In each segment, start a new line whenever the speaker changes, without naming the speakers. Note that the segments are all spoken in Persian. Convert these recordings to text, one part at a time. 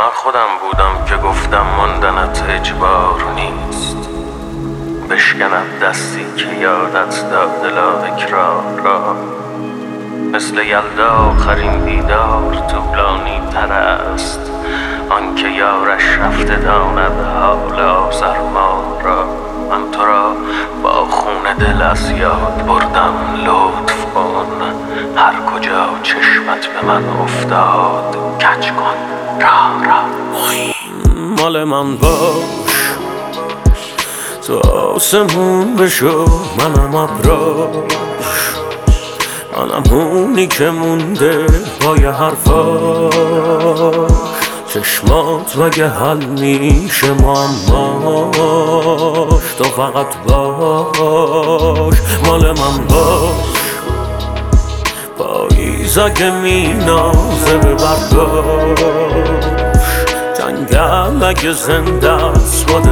من خودم بودم که گفتم ماندنت اجبار نیست، بشکنم دستی که یادت داد تکرار را. مثل یلدا آخرین دیدار طولانی تر است، آنکه یارش رفته داند حال آزرمان را. من تو را با خون دل از یاد بردم، لطف کن هر کجا چشمت به من افتاد کج کن را.
مال من باش، تو آسمون بشو منم ابراش، منم اونی که مونده پای حرفاش. چشمات مگه حل میشه معماش، تو فقط باش. مال من باش، پاییز اگه مینازه به برداش، جنگل اگه زنده است با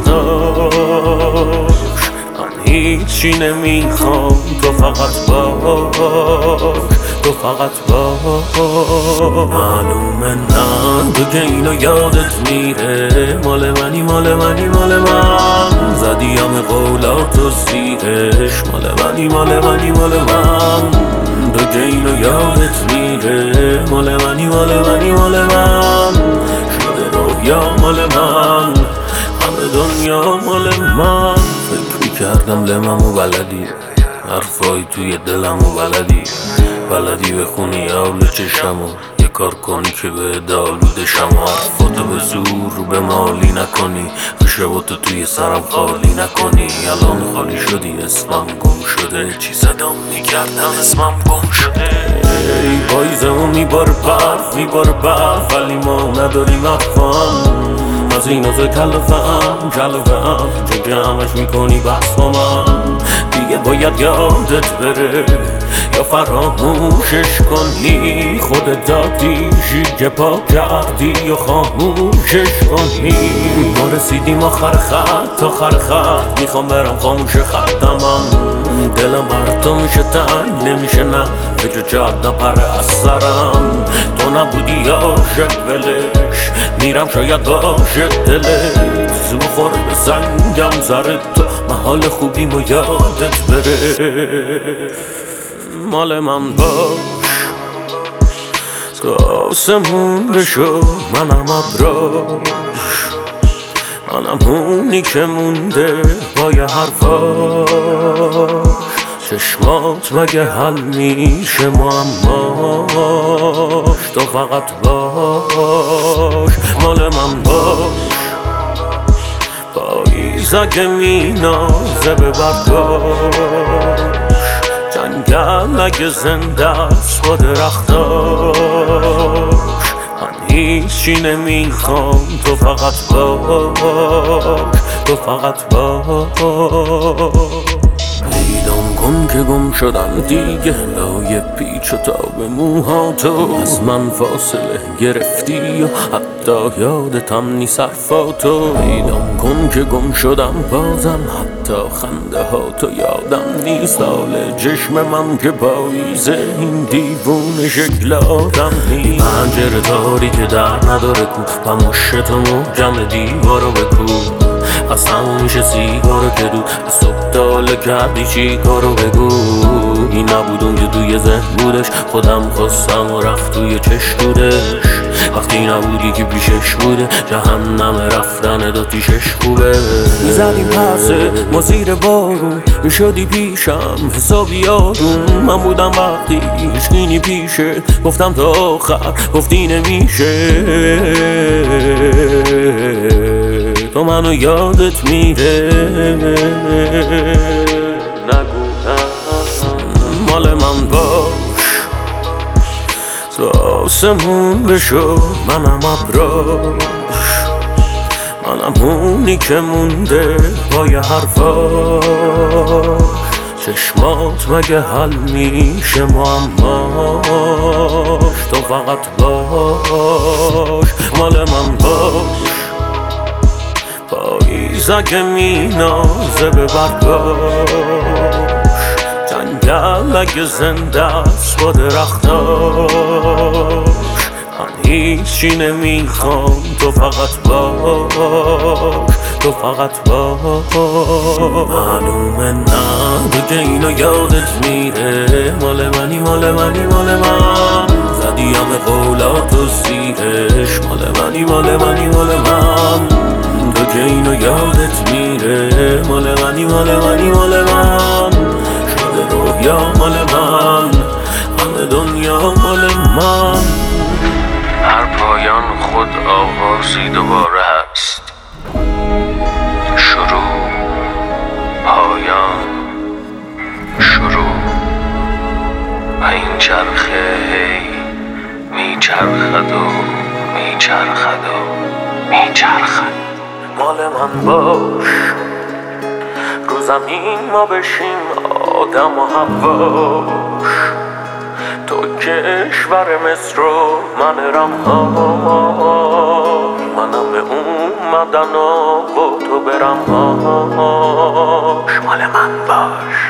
درختاش. من هیچی نمیخوام، تو فقط باش، تو فقط باش. معلومه نه تو که اینو یادت میره، مال منی مال منی مال من. زدی همه قولاتو زیرش، مال منی مال منی مال من. تو که اینو یادت میره، مال منی مال منی مال من. شده رویا مال من، همه دنیا مال من. فکر میکردم لممو بلدی، حرفای توی دلمو بلدی بخونی آل چشمو. یه کار کنی که به دالوده شما، حرفاتو به زور به مالی نکنی، خشباتو توی سرم خالی نکنی. الان خالی شدی، اسمم گم شده، چی صدام میکردم اسمم گم شده. ای پاییزمو میبار برف، ولی ما نداریم افهم. از این از کلفم چه همش میکنی بحث با من. دیگه باید یادت بره یا فراموشش کنی، خودت دادیشی که پا کردی یا خاموشش کنی. ما رسیدیم آخر خط، میخوام برم خاموش خطمم. دلم بر تو میشه تنگ، نمیشه نه فکر جاد نپره از سرم. تو نبودی عاشق ولش، میرم شاید باشه دلت. زو خوره به سنگم زره تو، محال خوبیم و یادت بره. مال من باش، تو آسمون بشو منم ابراش، منم اونی که مونده پای حرفاش. چشمات مگه حل میشه معماش، تو فقط باش. مال من باش، پاییز اگه مینازه به برداش، جنگل اگه زنده است با درختاش. من هیچی نمیخوام، تو فقط باش، تو فقط باش. پیدام کن که گم شدم دیگه، لای پیچ و تاب موهاتو. از من فاصله گرفتی و حتی یادتم نیست حرفاتو. پیدام کن که گم شدم بازم، حتی خنده هاتو یادم نیست. حال چشم من که پاییزه، این دیوونه شکل آدم نیست. پنجره تاری که در نداره کو، پموشتو محکم دیوارو بکو. از همونشه سیگارو که دو، از صبح تاله کردی چی کارو بگو. این نبود اون که توی ذهن بودش، خودم خواستم و رفت توی چشمودش. وقتی نبودی که پیشش بوده، جهنم رفتن داتیشش خوبه. میزدیم پرسه ما زیر بارون، میشدی پیشم حسابی آروم. من بودم وقتی هیچکی پیشه، گفتم تا آخر گفتی نمیشه. تو منو یادت میره، نگو مال من باش، تو آسمون بشو منم ابراش، منم اونی که مونده پای حرفاش. چشمات مگه حل میشه معماش، تو فقط باش. مال من باش، پاییز اگه مینازه به برداش، جنگل اگه زنده است با درختاش. من هیچی نمیخوام، تو فقط باش، تو فقط باش. معلومه نه دیگه اینو یادت میره، مال منی مال منی مال من، زدی همه قولات و زیرش، مال منی مال منی مال من، تو که اینو یادت میره، مال منی مال منی مال من، شده رویا مال من، همه دنیا مال من.
هر پایان خود آغازی دوباره هست، شروع، پایان، شروع، و این چرخه هی میچرخد و میچرخد و میچرخد.
مال من باش، رو زمین ما بشیم آدم و حواش، تو کشور مصر و من رمهاش، منم اومدن و با تو برمهاش. مال من باش.